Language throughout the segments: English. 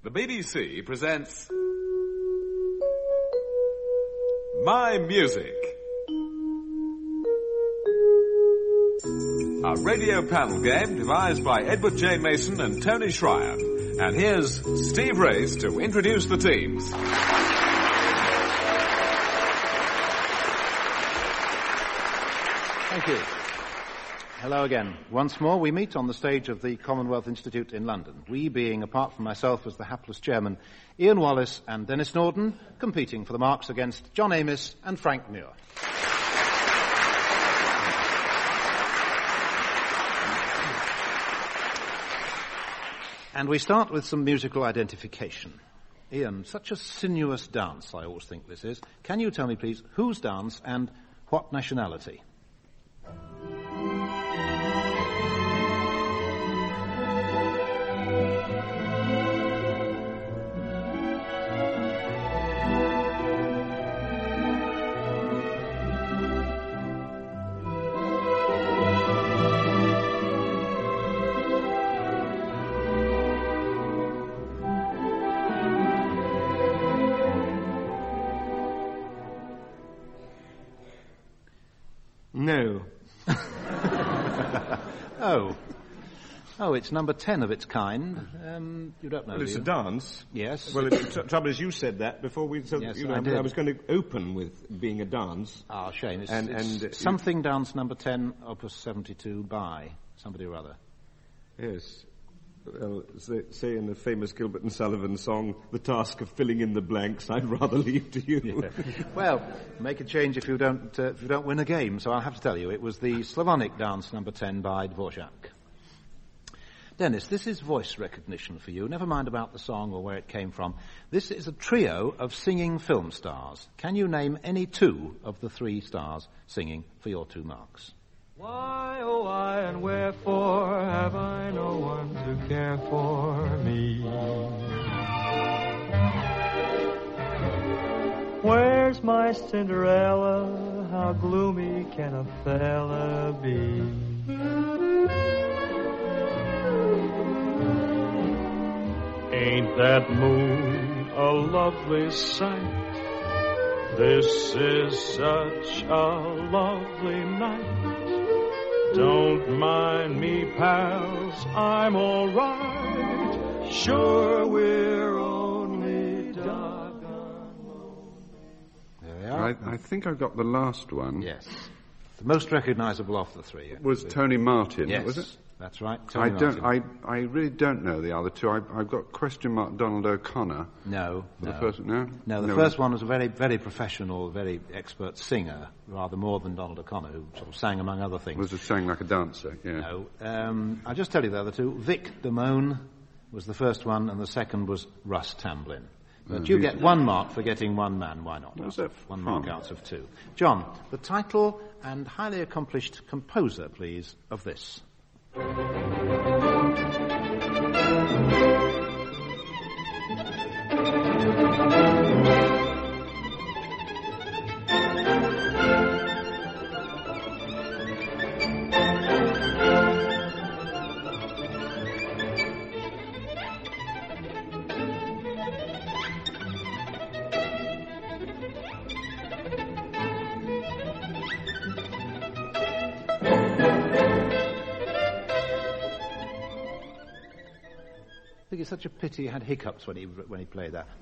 The BBC presents My Music, a radio panel game devised by Edward J. Mason and Tony Schreier. And here's Steve Race to introduce the teams. Thank you. Hello again. Once more, we meet on the stage of the Commonwealth Institute in London. We being, apart from myself as the hapless chairman, Ian Wallace and Dennis Norden, competing for the marks against John Amis and Frank Muir. And we start with some musical identification. Ian, such a sinuous dance, I always think this is. Can you tell me, please, whose dance and what nationality? No. Oh, it's number 10 of its kind. You don't know, Well, it's do a you? dance. Yes. Well, the trouble is you said that before we... So, Yes, you know, I did. I was going to open with being a dance. Ah, shame. It's, And- it's and- something dance number 10, opus 72 by somebody or other. Yes. Well, say in the famous Gilbert and Sullivan song, the task of filling in the blanks, I'd rather leave to you. Well, make a change if you don't win a game. So I'll have to tell you, it was the Slavonic dance number 10 by Dvorak. Dennis, this is voice recognition for you. Never mind about the song or where it came from. This is a trio of singing film stars. Can you name any two of the three stars singing for your 2 marks? Why, oh why, and wherefore have I no one to care for me? Where's my Cinderella? How gloomy can a fella be? Ain't that moon a lovely sight? This is such a lovely night. Don't mind me, pals, I'm all right. Sure, we're only doggone lonely. There we are. I think I got the last one. Yes. The most recognisable of the three. Was Tony Martin, Yes, was it? that's right. I Tony Martin. I really don't know the other two. I've got question mark Donald O'Connor. No. The first, no? No, the first one was a very, very professional, very expert singer, rather more than Donald O'Connor, who sort of sang among other things. Was just sang like a dancer, yeah. No. I'll just tell you the other two. Vic Damone was the first one, and the second was Russ Tamblyn. But you get 1 mark for getting one man. Why not? Was that 1 mark fun? out of 2. John, the title and highly accomplished composer, please, of this. I think it's such a pity he had hiccups when he played that.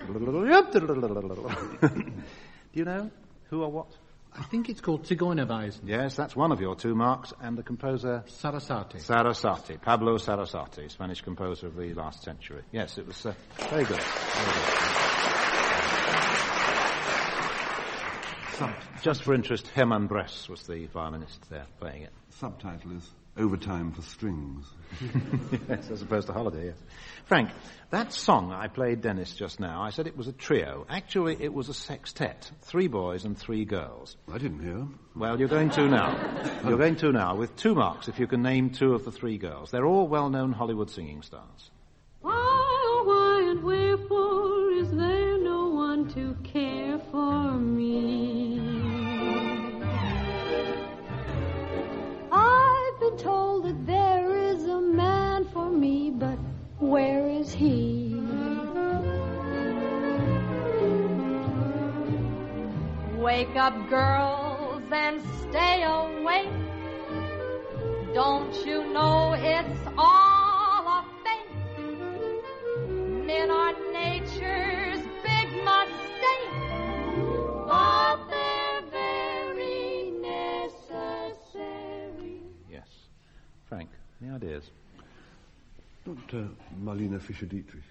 Do you know who or what? I think it's called Zigeunerweisen. Yes, that's one of your 2 marks, and the composer Sarasate. Sarasate, Pablo Sarasate, Spanish composer of the last century. Yes, it was very good. Just for interest, Hermann Bress was the violinist there playing it. Subtitle is Overtime for Strings. Yes, as opposed to Holiday, yes. Frank, that song I played Dennis just now, I said it was a trio. Actually, it was a sextet. 3 boys and 3 girls. I didn't hear. Well, you're going to now. You're going to now with 2 marks if you can name 2 of the 3 girls. They're all well-known Hollywood singing stars. Why, oh, why, and wherefore is there no one to care for me? I've been told that there is a man for me, but where is he? Wake up, girls, and stay awake. Don't you know it's all a fake? Men are nature's big mistake, but they're very necessary. Yes. Frank, any ideas? Not Marlene Fischer-Dietrich.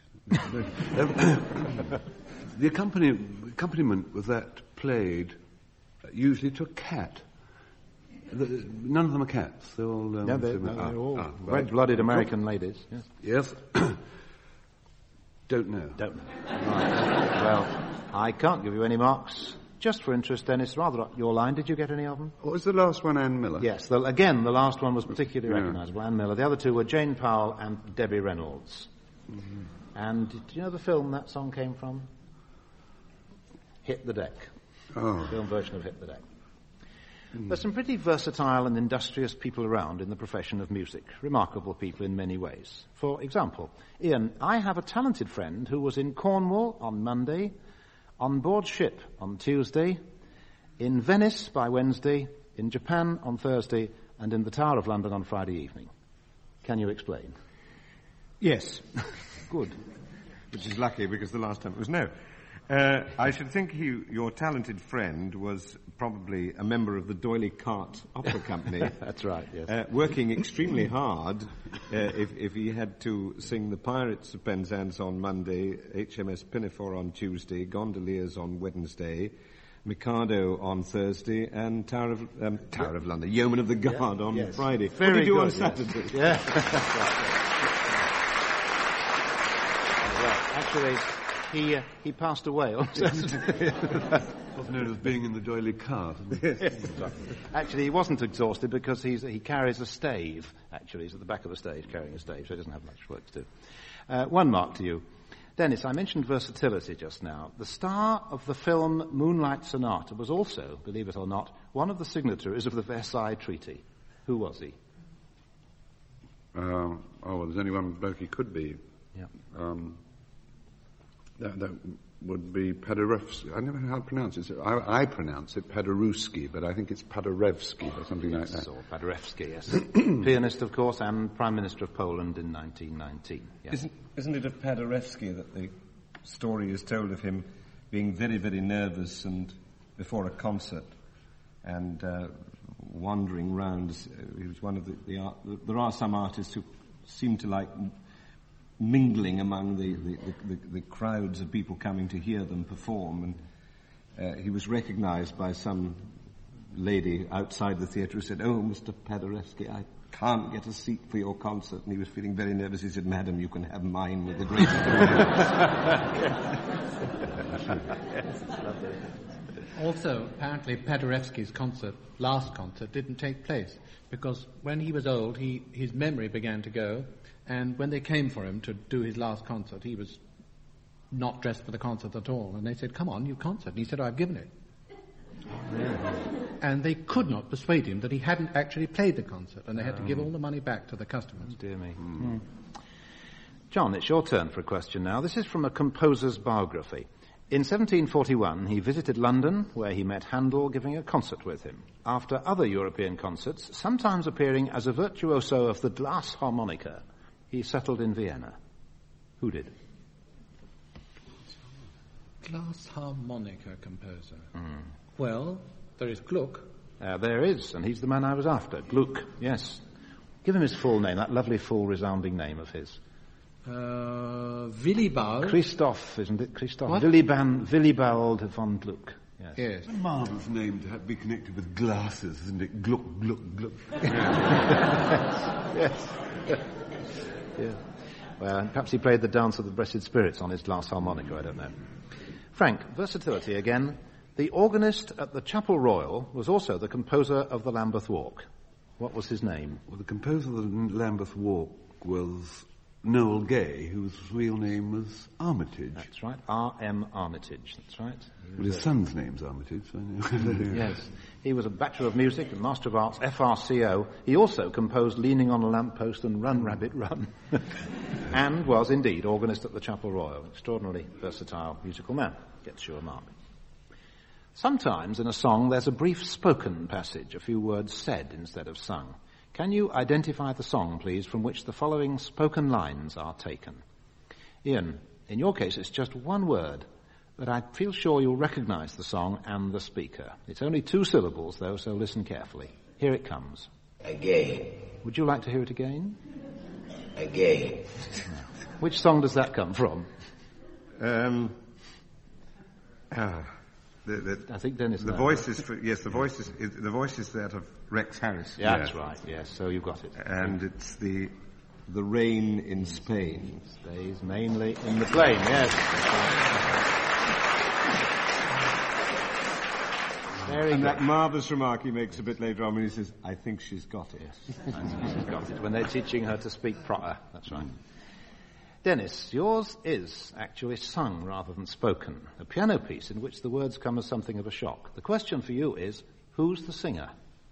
The accompaniment with that played usually to a cat. None of them are cats. They're all... they're all red-blooded American ladies. Yes. Yes. Don't know. Don't know. Right. Well, I can't give you any marks. Just for interest, Dennis, rather up your line. Did you get any of them? What was the last one, Ann Miller? Yes. Again, the last one was particularly recognisable, Ann Miller. The other two were Jane Powell and Debbie Reynolds. Mm-hmm. And do you know the film that song came from? Hit the Deck. Oh. The film version of Hit the Deck. There's some pretty versatile and industrious people around in the profession of music. Remarkable people in many ways. For example, Ian, I have a talented friend who was in Cornwall on Monday, on board ship on Tuesday, in Venice by Wednesday, in Japan on Thursday, and in the Tower of London on Friday evening. Can you explain? Yes. Good. Which is lucky, because the last time it was no. I should think your talented friend was probably a member of the D'Oyly Carte Opera Company. That's right, yes. Working extremely hard if he had to sing the Pirates of Penzance on Monday, HMS Pinafore on Tuesday, Gondoliers on Wednesday, Mikado on Thursday, and Tower of London, Yeoman of the Guard on Friday. Very what did you do good, on Saturday? Yes. Actually, he passed away on Saturday. Was known as being in the D'Oyly Carte. Actually, he wasn't exhausted because he carries a stave. Actually, he's at the back of the stage carrying a stave, so he doesn't have much work to do. One mark to you. Dennis, I mentioned versatility just now. The star of the film Moonlight Sonata was also, believe it or not, one of the signatories of the Versailles Treaty. Who was he? Well, there's only one bloke he could be. Yeah. That would be Paderewski. I never know how to pronounce it. I pronounce it Paderewski, but I think it's Paderewski or something like that. Or Paderewski, yes. Pianist, of course, and Prime Minister of Poland in 1919. Yes. Isn't it of Paderewski that the story is told of him being very, very nervous and before a concert and wandering round? He was one of there are some artists who seem to like mingling among the crowds of people coming to hear them perform, and he was recognized by some lady outside the theatre who said, "Oh, Mr. Paderewski, I can't get a seat for your concert," and he was feeling very nervous. He said, "Madam, you can have mine with the greatest of Also, apparently Paderewski's last concert, didn't take place because when he was old, his memory began to go. And when they came for him to do his last concert, he was not dressed for the concert at all. And they said, "Come on, you concert." And he said, "I've given it." And they could not persuade him that he hadn't actually played the concert. And they had to give all the money back to the customers. Dear me. John, it's your turn for a question now. This is from a composer's biography. In 1741, he visited London, where he met Handel giving a concert with him. After other European concerts, sometimes appearing as a virtuoso of the glass harmonica, he settled in Vienna. Who did? Glass harmonica composer. Well, there is Gluck. There is, and he's the man I was after. Gluck, yes. Give him his full name, that lovely full resounding name of his. Willibald. Christoph, isn't it? Christoph. What? Willibald von Gluck. Yes. Yes. It's a marvellous name to be connected with glasses, isn't it? Gluck, Gluck, Gluck. Yes. Yeah. Well, perhaps he played the Dance of the Blessed Spirits on his glass harmonica, I don't know. Frank, versatility again. The organist at the Chapel Royal was also the composer of the Lambeth Walk. What was his name? Well, the composer of the Lambeth Walk was Noel Gay, whose real name was Armitage. That's right, R.M. Armitage, that's right. Well, his son's name's Armitage. So Yes. He was a Bachelor of Music and Master of Arts, FRCO. He also composed Leaning on a Lamppost and Run, Rabbit, Run. And was indeed organist at the Chapel Royal. Extraordinarily versatile musical man. Gets you a mark. Sometimes in a song there's a brief spoken passage, a few words said instead of sung. Can you identify the song, please, from which the following spoken lines are taken? Ian, in your case it's just one word, but I feel sure you'll recognize the song and the speaker. It's only 2 syllables, though, so listen carefully. Here it comes. Again. Would you like to hear it again? Again. Which song does that come from? I think Dennis. The voice is the voice is that of Rex Harris. Yeah, that's right. Yes, so you've got it. And it's the rain in Spain. Stays mainly in the plain. Yes. And that marvellous remark he makes a bit later on when he says, "I think she's got it." Yes, I think she's got it. When they're teaching her to speak proper. That's right. Dennis, yours is actually sung rather than spoken, a piano piece in which the words come as something of a shock. The question for you is, who's the singer?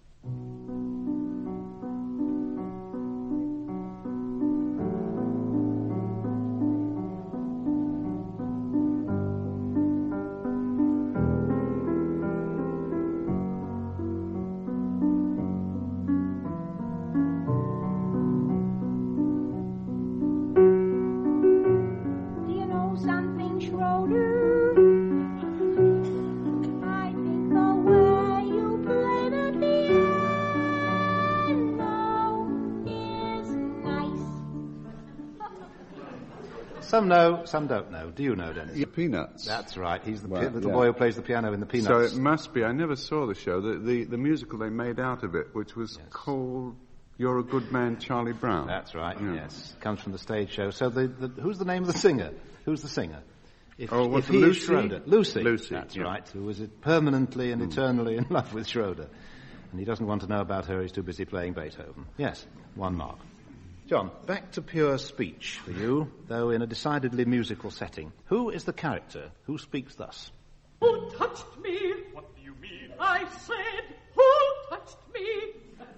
Some know, some don't know. Do you know, Dennis? Yeah, Peanuts. That's right. He's the little boy who plays the piano in the Peanuts. So it must be. I never saw the show. The musical they made out of it, which was called You're a Good Man, Charlie Brown. That's right, yes. Comes from the stage show. So who's the name of the singer? Who's the singer? If he Lucy? Is Schroeder. Lucy. That's yeah. right. Who was permanently and eternally in love with Schroeder. And he doesn't want to know about her. He's too busy playing Beethoven. Yes, 1 mark. John, back to pure speech for you, though in a decidedly musical setting. Who is the character who speaks thus? Who touched me? What do you mean? I said, who touched me?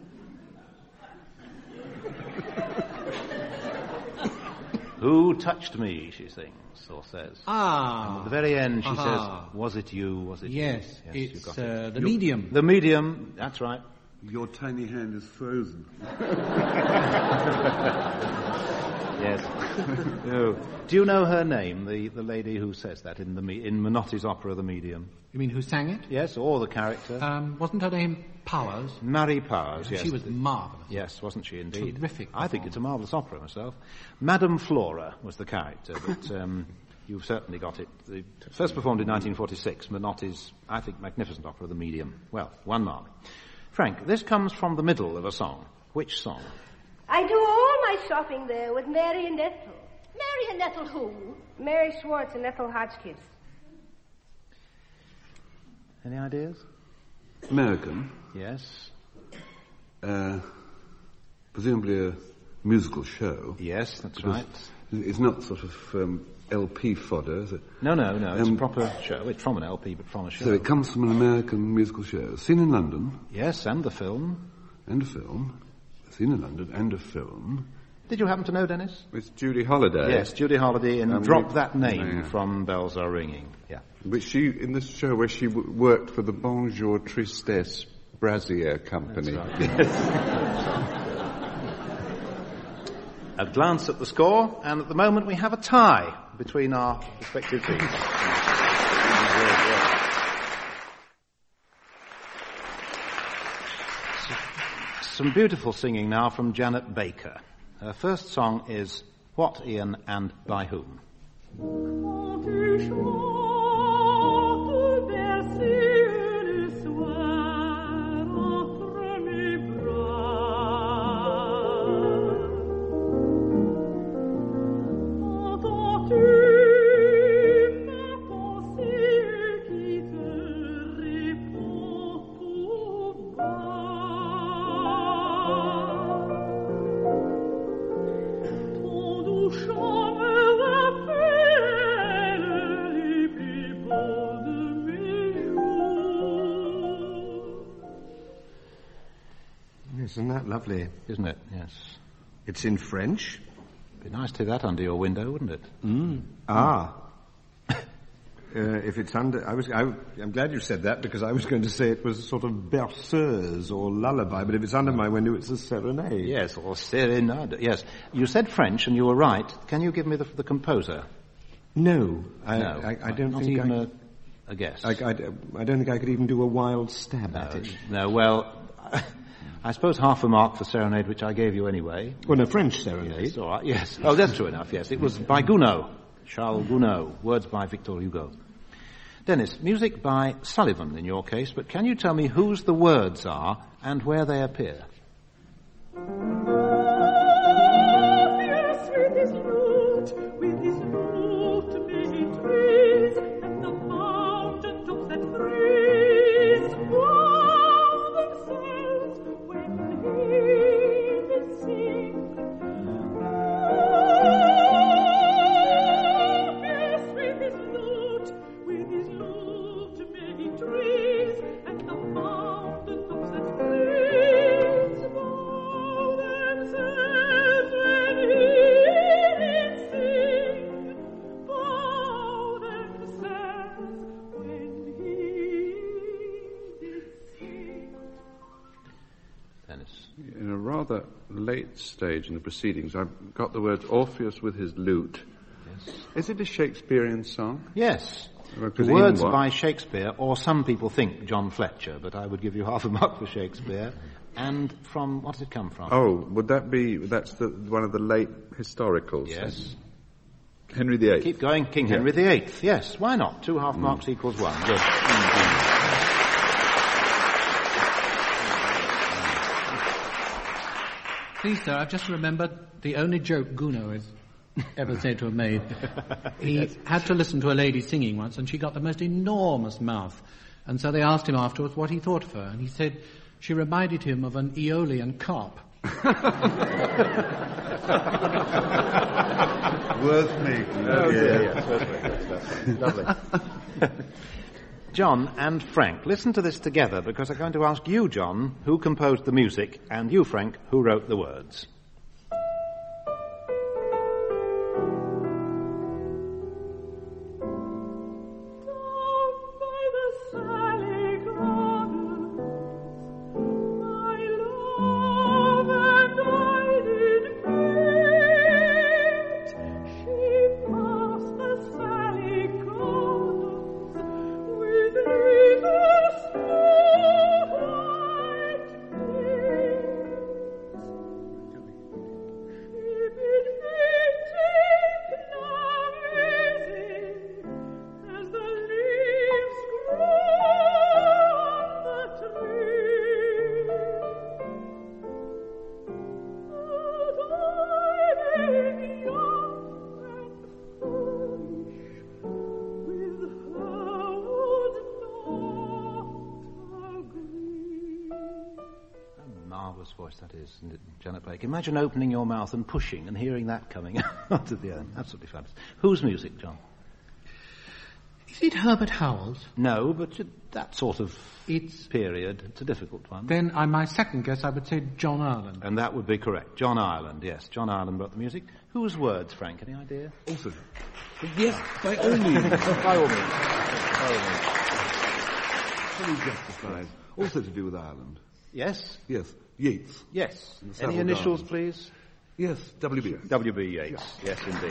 Who touched me, she sings, or says. And at the very end she says, was it you, was it you? Yes, it's the medium. The medium, that's right. Your tiny hand is frozen. Yes. Oh. Do you know her name, the lady who says that in Menotti's opera, The Medium? You mean who sang it? Yes, or the character. Wasn't her name Powers? Marie Powers, yes. She was marvellous. Yes, wasn't she indeed? Terrific. I think it's a marvellous opera myself. Madame Flora was the character, but you've certainly got it. First performed in 1946, Menotti's, I think, magnificent opera, The Medium. Well, 1 mark. Frank, this comes from the middle of a song. Which song? I do all my shopping there with Mary and Ethel. Mary and Ethel who? Mary Schwartz and Ethel Hotchkiss. Any ideas? American. Yes. Presumably a musical show. Yes, that's right. It's not sort of LP fodder, is it? No, it's a proper show. It's from an LP, but from a show. So it comes from an American musical show. Seen in London. Yes, and the film. And a film. Seen in London, and a film. Did you happen to know, Dennis? It's Judy Holliday. Yes, Judy Holliday in Drop That Name from Bells Are Ringing. Yeah. But she, in this show where she worked for the Bonjour Tristesse Brassiere Company. That's right. Yes. A glance at the score, and at the moment we have a tie between our respective teams. Some beautiful singing now from Janet Baker. Her first song is What, Ian, and by whom? Isn't that lovely? Isn't it? Yes. It's in French. Be nice to have that under your window, wouldn't it? Ah. if it's under... I'm glad you said that, because I was going to say it was a sort of berceuse or lullaby, but if it's under my window, it's a serenade. Yes, or serenade. Yes. You said French, and you were right. Can you give me the composer? No. No. I don't not think even a guess. I don't think I could even do a wild stab at it. No, well... I suppose half a mark for serenade, which I gave you anyway. Well, no, French serenade. Yes, all right, yes. Oh, that's true enough, yes. It was by Gounod, Charles Gounod, words by Victor Hugo. Dennis, music by Sullivan in your case, but can you tell me whose the words are and where they appear? Yes, with his lute made trees, and the mountain tops that freeze. Wow, themselves when he did sing. Yes, with his lute made trees, and the mountain tops that freeze. Wow, themselves when he did sing. Wow, themselves when he did sing. Dennis. In a rather late stage in the proceedings, I've got the words Orpheus with his lute. Yes. Is it a Shakespearean song? Yes. Well, The words by Shakespeare, or some people think John Fletcher, but I would give you half a mark for Shakespeare. And from, what does it come from? Oh, would that be, that's one of the late historicals? Yes. Henry VIII. Keep going, King Henry VIII. Yes, why not? 2 half marks equals 1. Good. Please, sir, I've just remembered the only joke Gounod is ever said to have made. He had to listen to a lady singing once, and she got the most enormous mouth. And so they asked him afterwards what he thought of her, and he said she reminded him of an Aeolian carp. Worth making. Oh, yes, lovely. John and Frank, listen to this together, because I'm going to ask you, John, who composed the music, and you, Frank, who wrote the words. Voice that is, isn't it, Janet Blake? Imagine opening your mouth and pushing and hearing that coming out at the end. Absolutely fabulous. Whose music, John? Is it Herbert Howells? No, but that sort of period. It's a difficult one. Then my second guess, I would say John Ireland. And that would be correct. John Ireland, yes. John Ireland wrote the music. Whose words, Frank? Any idea? Also. Yes, by all means. By all means. By all means. Fully justified. Also to do with Ireland. Yes? Yes. Yeats. Yes. Any initials, please? Yes, W.B. W.B. Yeats. Yes, indeed.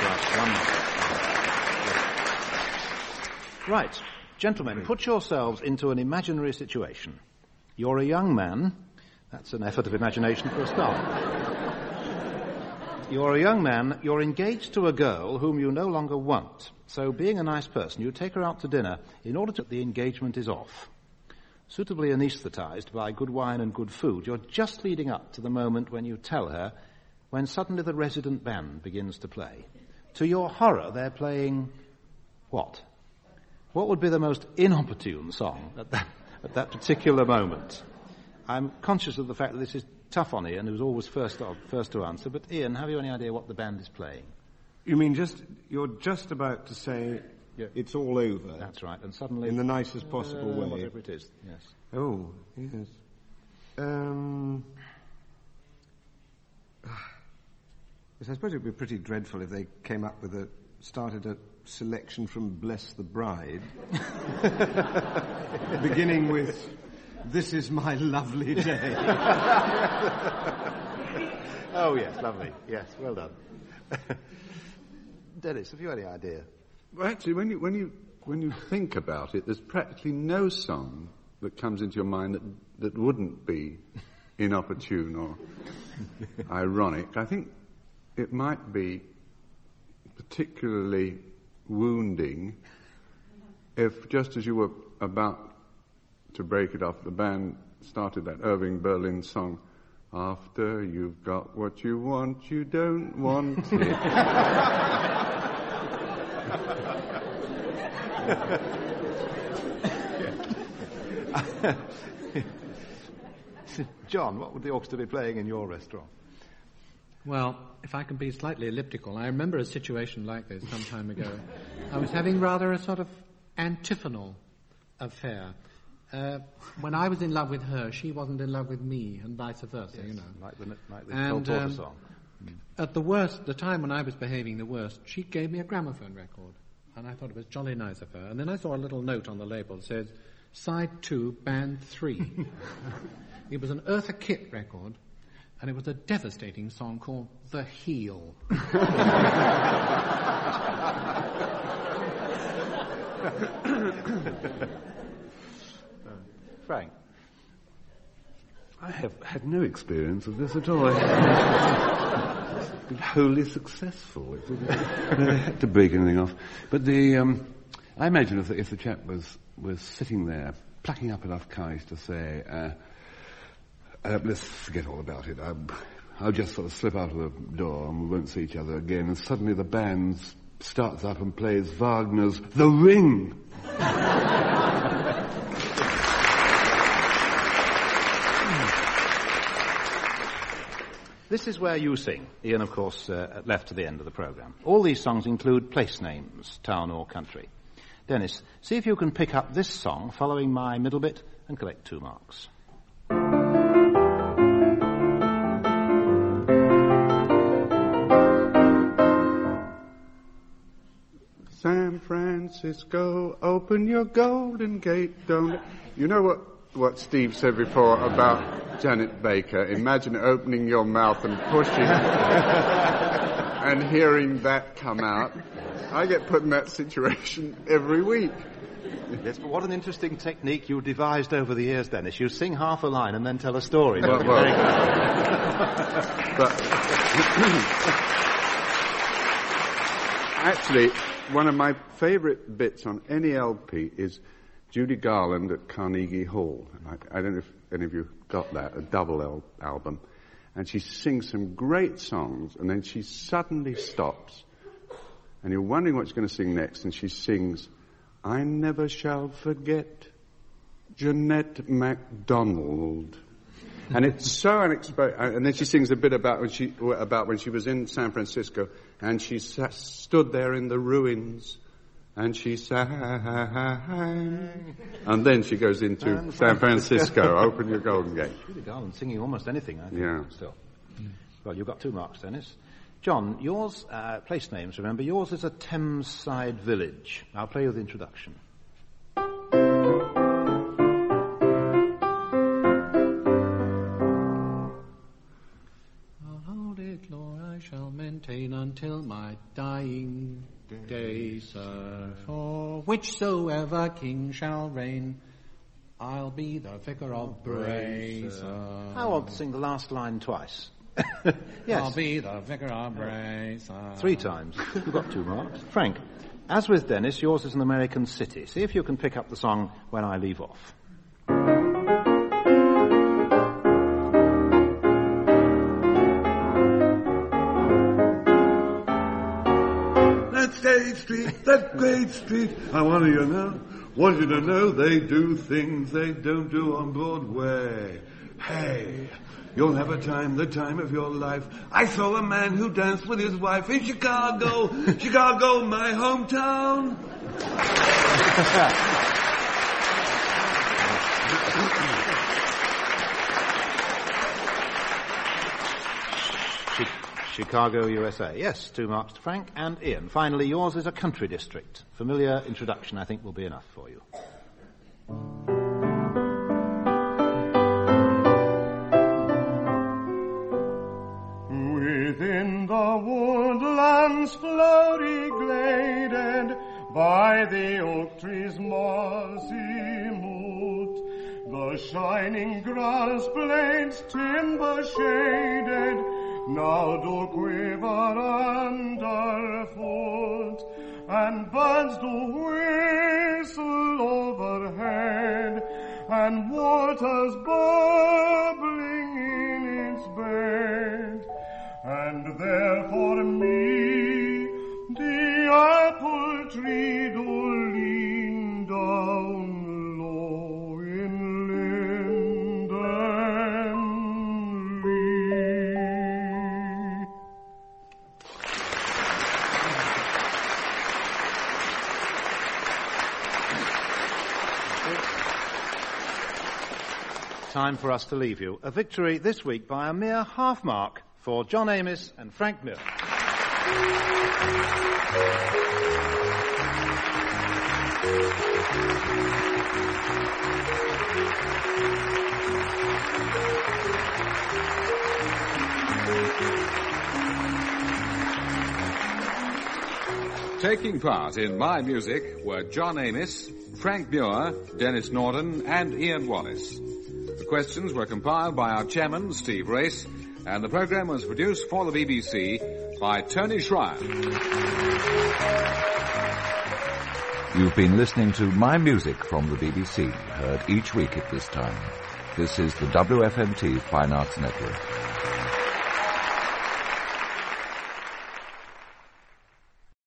Right. Gentlemen, put yourselves into an imaginary situation. You're a young man. That's an effort of imagination for a start. You're a young man. You're engaged to a girl whom you no longer want. So, being a nice person, you take her out to dinner in order that the engagement is off. Suitably anaesthetized by good wine and good food, you're just leading up to the moment when you tell her, when suddenly the resident band begins to play. To your horror, they're playing what? What would be the most inopportune song at that particular moment? I'm conscious of the fact that this is tough on Ian, who's always first to answer, but Ian, have you any idea what the band is playing? You mean you're just about to say... Yeah. It's all over. That's right. And suddenly... In the nicest possible way. Whatever it is, yes. Oh, yes. Yes, I suppose it would be pretty dreadful if they came up with a started a selection from Bless the Bride, beginning with, "This is my lovely day." Oh, yes, lovely. Yes, well done. Dennis, have you any idea? Well, actually, when you think about it, there's practically no song that comes into your mind that wouldn't be inopportune or ironic. I think it might be particularly wounding if, just as you were about to break it off, the band started that Irving Berlin song, "After you've got what you want, you don't want it." John, what would the orchestra be playing in your restaurant? Well, if I can be slightly elliptical, I remember a situation like this some time ago. I was having rather a sort of antiphonal affair. When I was in love with her, she wasn't in love with me, and vice versa, yes, you know. Like the Cole Porter song. At the time when I was behaving the worst, she gave me a gramophone record, and I thought it was jolly nice of her. And then I saw a little note on the label that says, "Side 2, Band 3." It was an Eartha Kitt record, and it was a devastating song called "The Heel." Frank? I have had no experience of this at all. It's been wholly successful. I had to break anything off. But I imagine if the chap was sitting there, plucking up enough courage to say, let's forget all about it. I'll just sort of slip out of the door and we won't see each other again. And suddenly the band starts up and plays Wagner's The Ring. This is where you sing. Ian, of course, left to the end of the programme. All these songs include place names, town or country. Dennis, see if you can pick up this song following my middle bit and collect 2 marks. San Francisco, open your golden gate, don't... You know what Steve said before about Janet Baker? Imagine opening your mouth and pushing and hearing that come out. I get put in that situation every week. Yes, but what an interesting technique you devised over the years, Dennis. You sing half a line and then tell a story. But actually, one of my favourite bits on any LP is Judy Garland at Carnegie Hall. I don't know if any of you got that, a double album. And she sings some great songs, and then she suddenly stops. And you're wondering what she's going to sing next, and she sings, "I Never Shall Forget Jeanette MacDonald." And it's so unexpected. And then she sings a bit about when she was in San Francisco, and she stood there in the ruins, and she sang, and then she goes into San Francisco, open your golden gate. Judy Garland singing almost anything, I think. Yeah. Still. Well, you've got 2 marks, Dennis. John, yours, place names, remember, yours is a Thames side village. I'll play you the introduction. I'll hold it, Lord, I shall maintain until my dying day, sir. For whichsoever king shall reign, I'll be the vicar of Bray, sir. I want to sing the last line twice. Yes. I'll be the vicar of Bray, sir. 3 times. You've got 2 marks. Frank, as with Dennis, yours is an American city. See if you can pick up the song When I Leave Off. That State Street, that great street, I want you to know they do things they don't do on Broadway. Hey, you'll have the time of your life. I saw a man who danced with his wife in Chicago, my hometown. Chicago, USA. Yes, 2 marks to Frank and Ian. Finally, yours is a country district. Familiar introduction, I think, will be enough for you. Within the woodlands flowery gladed, by the oak tree's mossy moot, the shining grass blades timber shaded, now do quiver underfoot, and birds do whistle overhead, and water's bubbling in its bed. And there for me the apple tree do lean down low in linden lee. Time for us to leave you. A victory this week by a mere half mark for John Amos and Frank Muir. Taking part in My Music were John Amos, Frank Muir, Dennis Norden, and Ian Wallace. The questions were compiled by our chairman, Steve Race, and the programme was produced for the BBC by Tony Schreier. You've been listening to My Music from the BBC, heard each week at this time. This is the WFMT Fine Arts Network.